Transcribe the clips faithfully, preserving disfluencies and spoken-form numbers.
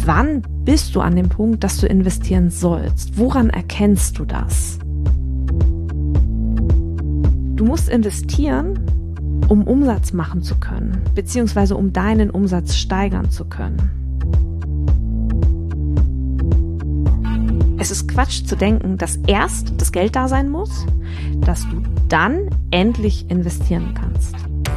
Wann bist du an dem Punkt, dass du investieren sollst? Woran erkennst du das? Du musst investieren, um Umsatz machen zu können, beziehungsweise um deinen Umsatz steigern zu können. Es ist Quatsch zu denken, dass erst das Geld da sein muss, dass du dann endlich investieren kannst.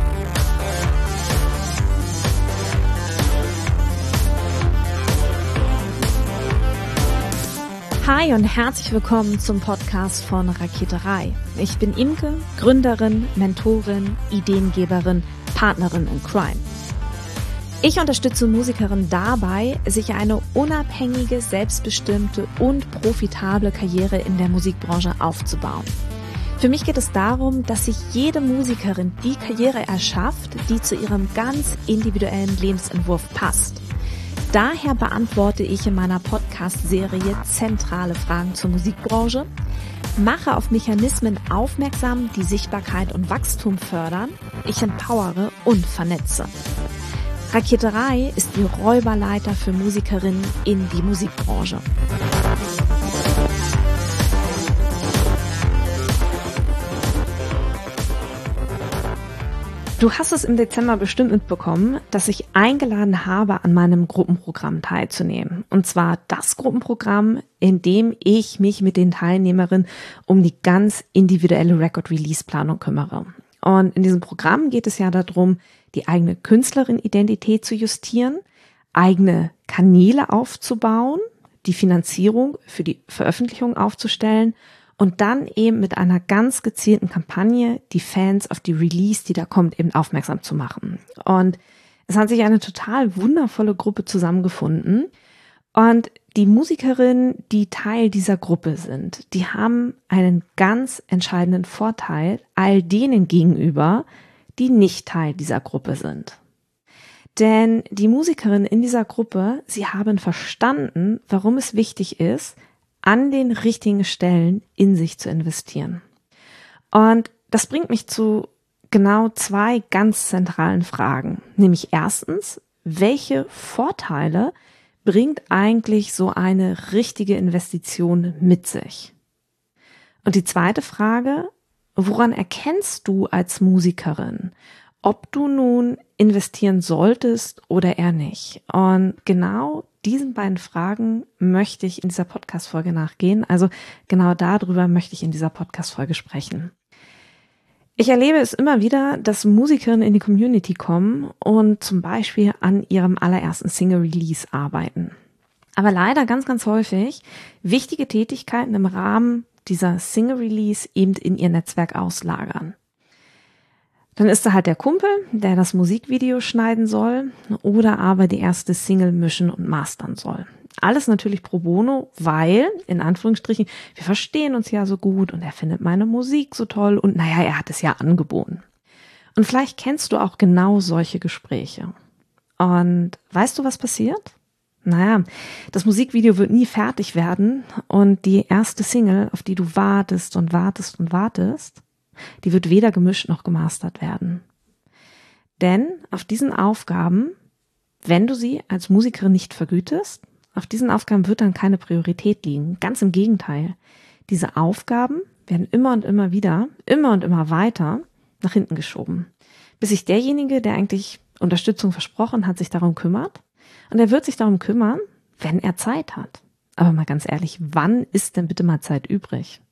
Hi und herzlich willkommen zum Podcast von Raketerei. Ich bin Imke, Gründerin, Mentorin, Ideengeberin, Partnerin in Crime. Ich unterstütze Musikerinnen dabei, sich eine unabhängige, selbstbestimmte und profitable Karriere in der Musikbranche aufzubauen. Für mich geht es darum, dass sich jede Musikerin die Karriere erschafft, die zu ihrem ganz individuellen Lebensentwurf passt. Daher beantworte ich in meiner Podcast-Serie zentrale Fragen zur Musikbranche, mache auf Mechanismen aufmerksam, die Sichtbarkeit und Wachstum fördern, ich empowere und vernetze. Raketerei ist die Räuberleiter für Musikerinnen in die Musikbranche. Du hast es im Dezember bestimmt mitbekommen, dass ich eingeladen habe, an meinem Gruppenprogramm teilzunehmen. Und zwar das Gruppenprogramm, in dem ich mich mit den Teilnehmerinnen um die ganz individuelle Record-Release-Planung kümmere. Und in diesem Programm geht es ja darum, die eigene Künstlerin-Identität zu justieren, eigene Kanäle aufzubauen, die Finanzierung für die Veröffentlichung aufzustellen und dann eben mit einer ganz gezielten Kampagne die Fans auf die Release, die da kommt, eben aufmerksam zu machen. Und es hat sich eine total wundervolle Gruppe zusammengefunden. Und die Musikerinnen, die Teil dieser Gruppe sind, die haben einen ganz entscheidenden Vorteil all denen gegenüber, die nicht Teil dieser Gruppe sind. Denn die Musikerinnen in dieser Gruppe, sie haben verstanden, warum es wichtig ist, an den richtigen Stellen in sich zu investieren. Und das bringt mich zu genau zwei ganz zentralen Fragen. Nämlich erstens, welche Vorteile bringt eigentlich so eine richtige Investition mit sich? Und die zweite Frage, woran erkennst du als Musikerin, ob du nun investieren solltest oder eher nicht? Und genau diesen beiden Fragen möchte ich in dieser Podcast-Folge nachgehen. Also genau darüber möchte ich in dieser Podcast-Folge sprechen. Ich erlebe es immer wieder, dass Musikerinnen in die Community kommen und zum Beispiel an ihrem allerersten Single-Release arbeiten. Aber leider ganz, ganz häufig wichtige Tätigkeiten im Rahmen dieser Single-Release eben in ihr Netzwerk auslagern. Dann ist da halt der Kumpel, der das Musikvideo schneiden soll oder aber die erste Single mischen und mastern soll. Alles natürlich pro bono, weil, in Anführungsstrichen, wir verstehen uns ja so gut und er findet meine Musik so toll und naja, er hat es ja angeboten. Und vielleicht kennst du auch genau solche Gespräche. Und weißt du, was passiert? Naja, das Musikvideo wird nie fertig werden und die erste Single, auf die du wartest und wartest und wartest, die wird weder gemischt noch gemastert werden. Denn auf diesen Aufgaben, wenn du sie als Musikerin nicht vergütest, auf diesen Aufgaben wird dann keine Priorität liegen. Ganz im Gegenteil. Diese Aufgaben werden immer und immer wieder, immer und immer weiter nach hinten geschoben. Bis sich derjenige, der eigentlich Unterstützung versprochen hat, sich darum kümmert. Und er wird sich darum kümmern, wenn er Zeit hat. Aber mal ganz ehrlich, wann ist denn bitte mal Zeit übrig?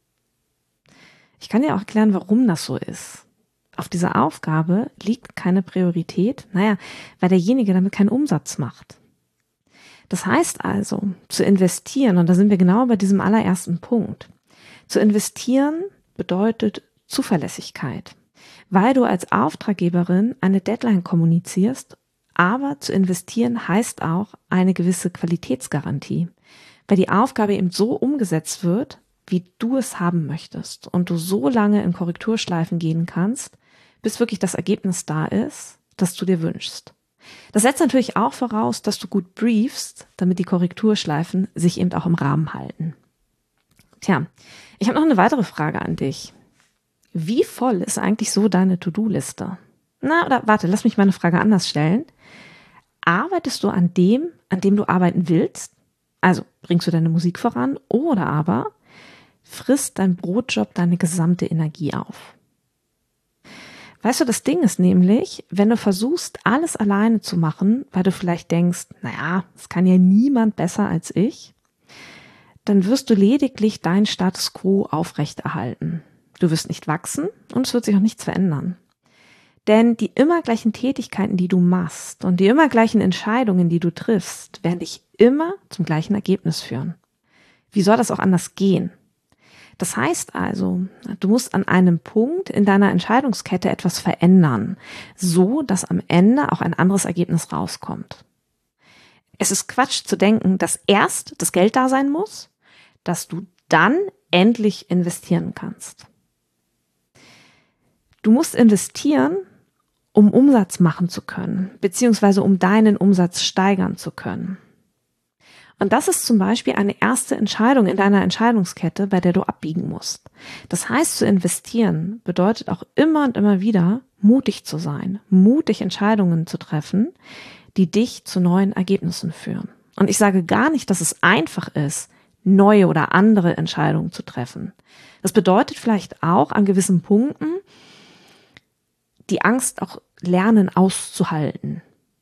Ich kann dir auch erklären, warum das so ist. Auf dieser Aufgabe liegt keine Priorität, naja, weil derjenige damit keinen Umsatz macht. Das heißt also, zu investieren, und da sind wir genau bei diesem allerersten Punkt, zu investieren bedeutet Zuverlässigkeit, weil du als Auftraggeberin eine Deadline kommunizierst, aber zu investieren heißt auch eine gewisse Qualitätsgarantie, weil die Aufgabe eben so umgesetzt wird, wie du es haben möchtest und du so lange in Korrekturschleifen gehen kannst, bis wirklich das Ergebnis da ist, das du dir wünschst. Das setzt natürlich auch voraus, dass du gut briefst, damit die Korrekturschleifen sich eben auch im Rahmen halten. Tja, ich habe noch eine weitere Frage an dich. Wie voll ist eigentlich so deine To-Do-Liste? Na, oder warte, lass mich meine Frage anders stellen. arbeitest du an dem, an dem du arbeiten willst? Also bringst du deine Musik voran oder aber frisst dein Brotjob deine gesamte Energie auf? Weißt du, das Ding ist nämlich, wenn du versuchst, alles alleine zu machen, weil du vielleicht denkst, naja, es kann ja niemand besser als ich, dann wirst du lediglich deinen Status quo aufrechterhalten. Du wirst nicht wachsen und es wird sich auch nichts verändern. Denn die immer gleichen Tätigkeiten, die du machst und die immer gleichen Entscheidungen, die du triffst, werden dich immer zum gleichen Ergebnis führen. Wie soll das auch anders gehen? Das heißt also, du musst an einem Punkt in deiner Entscheidungskette etwas verändern, so dass am Ende auch ein anderes Ergebnis rauskommt. Es ist Quatsch zu denken, dass erst das Geld da sein muss, dass du dann endlich investieren kannst. Du musst investieren, um Umsatz machen zu können, beziehungsweise um deinen Umsatz steigern zu können. Und das ist zum Beispiel eine erste Entscheidung in deiner Entscheidungskette, bei der du abbiegen musst. Das heißt, zu investieren bedeutet auch immer und immer wieder, mutig zu sein, mutig Entscheidungen zu treffen, die dich zu neuen Ergebnissen führen. Und ich sage gar nicht, dass es einfach ist, neue oder andere Entscheidungen zu treffen. Das bedeutet vielleicht auch an gewissen Punkten, die Angst auch lernen auszuhalten.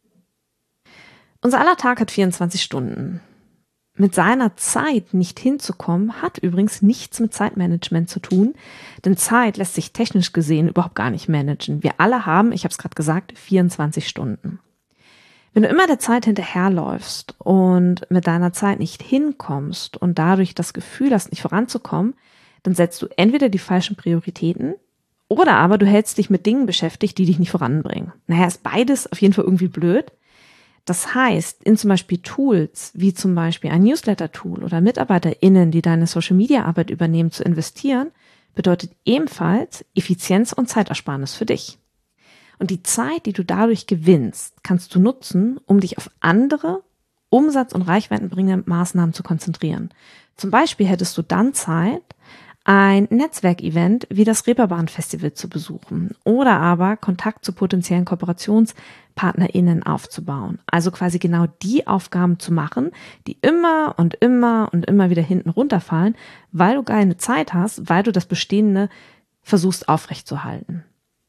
Unser aller Tag hat vierundzwanzig Stunden. Mit seiner Zeit nicht hinzukommen, hat übrigens nichts mit Zeitmanagement zu tun, denn Zeit lässt sich technisch gesehen überhaupt gar nicht managen. Wir alle haben, ich habe es gerade gesagt, vierundzwanzig Stunden. Wenn du immer der Zeit hinterherläufst und mit deiner Zeit nicht hinkommst und dadurch das Gefühl hast, nicht voranzukommen, dann setzt du entweder die falschen Prioritäten oder aber du hältst dich mit Dingen beschäftigt, die dich nicht voranbringen. Naja, ist beides auf jeden Fall irgendwie blöd. Das heißt, in zum Beispiel Tools, wie zum Beispiel ein Newsletter-Tool oder MitarbeiterInnen, die deine Social-Media-Arbeit übernehmen, zu investieren, bedeutet ebenfalls Effizienz und Zeitersparnis für dich. Und die Zeit, die du dadurch gewinnst, kannst du nutzen, um dich auf andere Umsatz- und reichweitenbringende Maßnahmen zu konzentrieren. Zum Beispiel hättest du dann Zeit, ein Netzwerkevent wie das Reeperbahn Festival zu besuchen oder aber Kontakt zu potenziellen KooperationspartnerInnen aufzubauen. Also quasi genau die Aufgaben zu machen, die immer und immer und immer wieder hinten runterfallen, weil du keine Zeit hast, weil du das Bestehende versuchst aufrechtzuerhalten.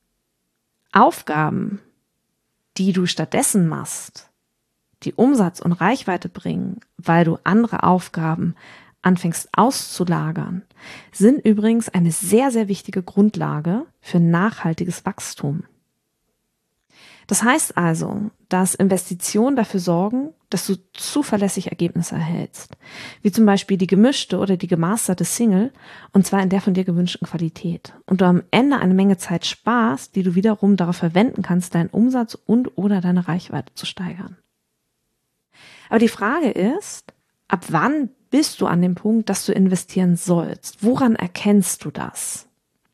Aufgaben, die du stattdessen machst, die Umsatz und Reichweite bringen, weil du andere Aufgaben anfängst auszulagern, sind übrigens eine sehr, sehr wichtige Grundlage für nachhaltiges Wachstum. Das heißt also, dass Investitionen dafür sorgen, dass du zuverlässig Ergebnisse erhältst, wie zum Beispiel die gemischte oder die gemasterte Single, und zwar in der von dir gewünschten Qualität. Und du am Ende eine Menge Zeit sparst, die du wiederum darauf verwenden kannst, deinen Umsatz und oder deine Reichweite zu steigern. Aber die Frage ist, ab wann bist du an dem Punkt, dass du investieren sollst? Woran erkennst du das?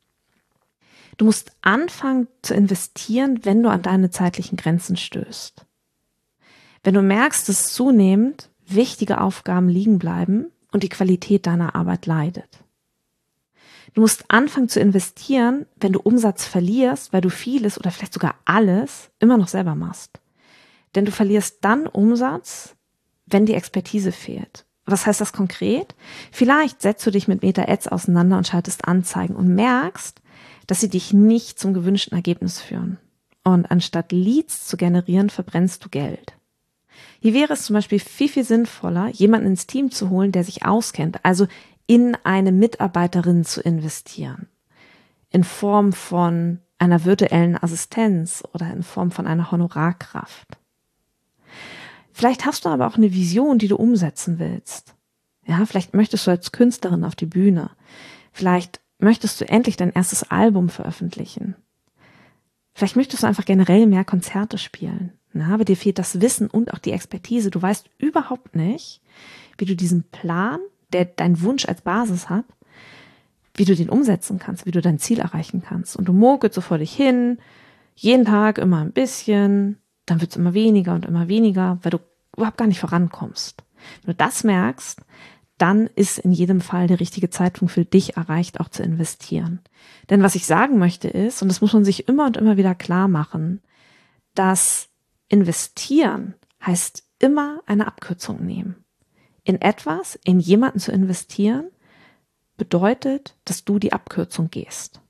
Du musst anfangen zu investieren, wenn du an deine zeitlichen Grenzen stößt. Wenn du merkst, dass zunehmend wichtige Aufgaben liegen bleiben und die Qualität deiner Arbeit leidet. Du musst anfangen zu investieren, wenn du Umsatz verlierst, weil du vieles oder vielleicht sogar alles immer noch selber machst. Denn du verlierst dann Umsatz, wenn die Expertise fehlt. Was heißt das konkret? Vielleicht setzt du dich mit Meta-Ads auseinander und schaltest Anzeigen und merkst, dass sie dich nicht zum gewünschten Ergebnis führen. Und anstatt Leads zu generieren, verbrennst du Geld. Hier wäre es zum Beispiel viel, viel sinnvoller, jemanden ins Team zu holen, der sich auskennt, also in eine Mitarbeiterin zu investieren. In Form von einer virtuellen Assistenz oder in Form von einer Honorarkraft. Vielleicht hast du aber auch eine Vision, die du umsetzen willst. Ja, vielleicht möchtest du als Künstlerin auf die Bühne. Vielleicht möchtest du endlich dein erstes Album veröffentlichen. Vielleicht möchtest du einfach generell mehr Konzerte spielen. Ja, aber dir fehlt das Wissen und auch die Expertise. Du weißt überhaupt nicht, wie du diesen Plan, der deinen Wunsch als Basis hat, wie du den umsetzen kannst, wie du dein Ziel erreichen kannst. Und du mogelst so vor dich hin, jeden Tag immer ein bisschen, dann wird es immer weniger und immer weniger, weil du überhaupt gar nicht vorankommst. Wenn du das merkst, dann ist in jedem Fall der richtige Zeitpunkt für dich erreicht, auch zu investieren. Denn was ich sagen möchte ist, und das muss man sich immer und immer wieder klar machen, dass Investieren heißt immer eine Abkürzung nehmen. In etwas, in jemanden zu investieren, bedeutet, dass du die Abkürzung gehst.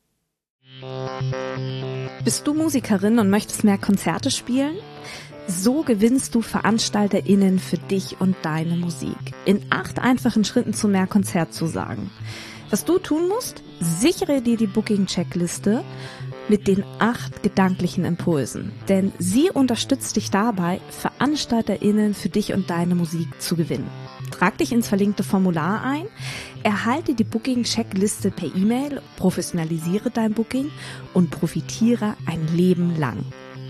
Bist du Musikerin und möchtest mehr Konzerte spielen? So gewinnst du VeranstalterInnen für dich und deine Musik. In acht einfachen Schritten zu mehr Konzertzusagen. Was du tun musst? Sichere dir die Booking-Checkliste mit den acht gedanklichen Impulsen. Denn sie unterstützt dich dabei, VeranstalterInnen für dich und deine Musik zu gewinnen. Trag dich ins verlinkte Formular ein, erhalte die Booking-Checkliste per E-Mail, professionalisiere dein Booking und profitiere ein Leben lang.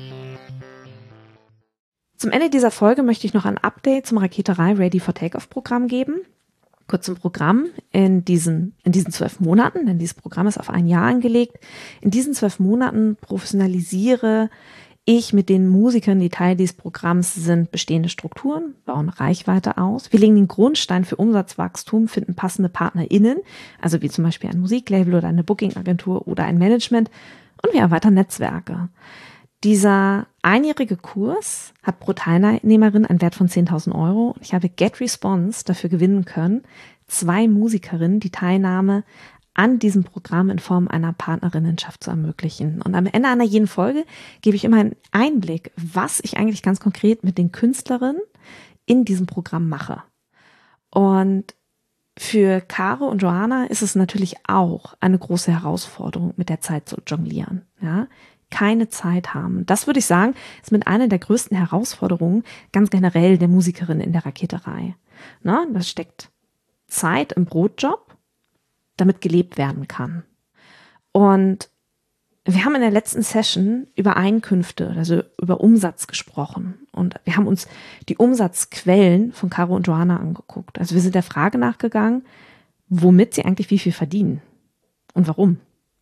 Zum Ende dieser Folge möchte ich noch ein Update zum Raketerei Ready for Takeoff Programm geben. Kurz zum Programm in diesen, in diesen zwölf Monaten, denn dieses Programm ist auf ein Jahr angelegt. In diesen zwölf Monaten professionalisiere ich mit den Musikern, die Teil dieses Programms sind, bestehende Strukturen, bauen Reichweite aus. Wir legen den Grundstein für Umsatzwachstum, finden passende PartnerInnen, also wie zum Beispiel ein Musiklabel oder eine Bookingagentur oder ein Management, und wir erweitern Netzwerke. Dieser einjährige Kurs hat pro Teilnehmerin einen Wert von zehntausend Euro. Ich habe GetResponse dafür gewinnen können, zwei Musikerinnen die Teilnahme an diesem Programm in Form einer Partnerinnenschaft zu ermöglichen. Und am Ende einer jeden Folge gebe ich immer einen Einblick, was ich eigentlich ganz konkret mit den Künstlerinnen in diesem Programm mache. Und für Caro und Johanna ist es natürlich auch eine große Herausforderung, mit der Zeit zu jonglieren. Ja, keine Zeit haben. Das würde ich sagen, ist mit einer der größten Herausforderungen ganz generell der Musikerin in der Raketerei. Na, das steckt Zeit im Brotjob, damit gelebt werden kann. Und wir haben in der letzten Session über Einkünfte, also über Umsatz gesprochen. Und wir haben uns die Umsatzquellen von Caro und Johanna angeguckt. Also wir sind der Frage nachgegangen, womit sie eigentlich wie viel verdienen und warum.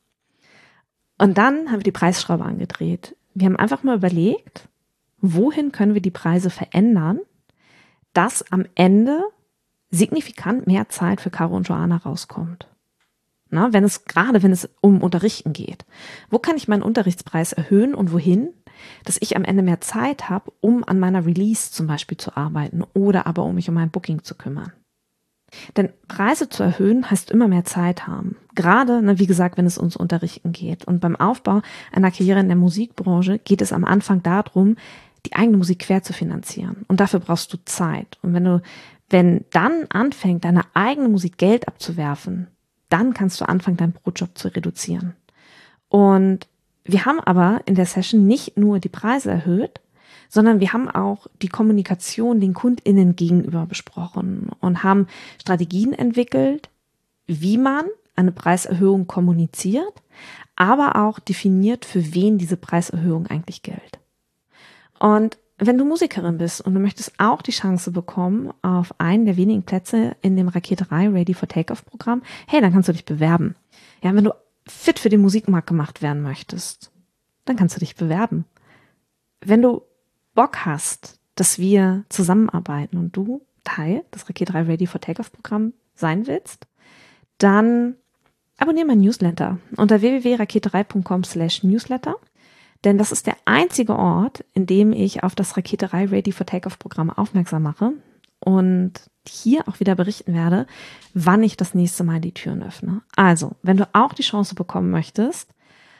Und dann haben wir die Preisschraube angedreht. Wir haben einfach mal überlegt, wohin können wir die Preise verändern, dass am Ende signifikant mehr Zeit für Caro und Johanna rauskommt. Na, wenn es, gerade wenn es um Unterrichten geht. Wo kann ich meinen Unterrichtspreis erhöhen und wohin? Dass ich am Ende mehr Zeit habe, um an meiner Release zum Beispiel zu arbeiten oder aber um mich um mein Booking zu kümmern. Denn Preise zu erhöhen heißt immer mehr Zeit haben. Gerade, ne, wie gesagt, wenn es ums Unterrichten geht. Und beim Aufbau einer Karriere in der Musikbranche geht es am Anfang darum, die eigene Musik quer zu finanzieren. Und dafür brauchst du Zeit. Und wenn du, wenn dann anfängt, deine eigene Musik Geld abzuwerfen, dann kannst du anfangen, deinen Brotjob zu reduzieren. Und wir haben aber in der Session nicht nur die Preise erhöht, sondern wir haben auch die Kommunikation den KundInnen gegenüber besprochen und haben Strategien entwickelt, wie man eine Preiserhöhung kommuniziert, aber auch definiert, für wen diese Preiserhöhung eigentlich gilt. Und wenn du Musikerin bist und du möchtest auch die Chance bekommen auf einen der wenigen Plätze in dem Raketerei Ready for Takeoff Programm, hey, dann kannst du dich bewerben. Ja, wenn du fit für den Musikmarkt gemacht werden möchtest, dann kannst du dich bewerben. Wenn du Bock hast, dass wir zusammenarbeiten und du Teil des Raketerei Ready for Takeoff Programm sein willst, dann abonniere mein Newsletter unter w w w punkt raketerei punkt com slash newsletter. Denn das ist der einzige Ort, in dem ich auf das Raketerei Ready for Takeoff Programm aufmerksam mache und hier auch wieder berichten werde, wann ich das nächste Mal die Türen öffne. Also, wenn du auch die Chance bekommen möchtest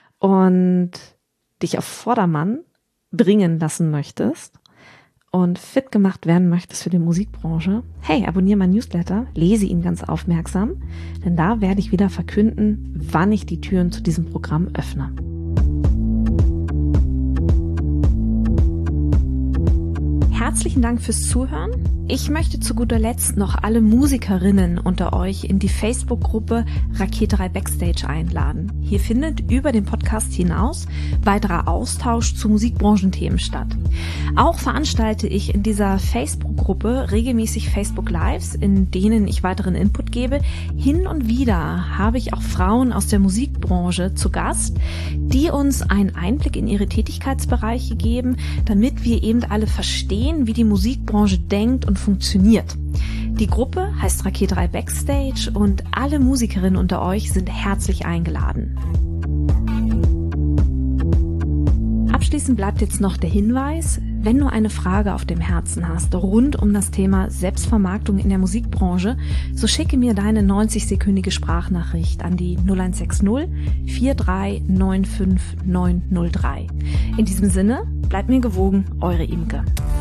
und dich auf Vordermann bringen lassen möchtest und fit gemacht werden möchtest für die Musikbranche, hey, abonniere meinen Newsletter, lese ihn ganz aufmerksam, denn da werde ich wieder verkünden, wann ich die Türen zu diesem Programm öffne. Herzlichen Dank fürs Zuhören. Ich möchte zu guter Letzt noch alle Musikerinnen unter euch in die Facebook-Gruppe Raketerei Backstage einladen. Hier findet über den Podcast hinaus weiterer Austausch zu Musikbranchenthemen statt. Auch veranstalte ich in dieser Facebook-Gruppe regelmäßig Facebook-Lives, in denen ich weiteren Input gebe. Hin und wieder habe ich auch Frauen aus der Musikbranche zu Gast, die uns einen Einblick in ihre Tätigkeitsbereiche geben, damit wir eben alle verstehen, wie die Musikbranche denkt und funktioniert. Die Gruppe heißt Raketerei Backstage und alle Musikerinnen unter euch sind herzlich eingeladen. Abschließend bleibt jetzt noch der Hinweis, Wenn du eine Frage auf dem Herzen hast rund um das Thema Selbstvermarktung in der Musikbranche, so schicke mir deine neunzig-sekündige Sprachnachricht an die null eins sechs null vier drei neun fünf neun null drei. In diesem Sinne, bleibt mir gewogen, eure Imke.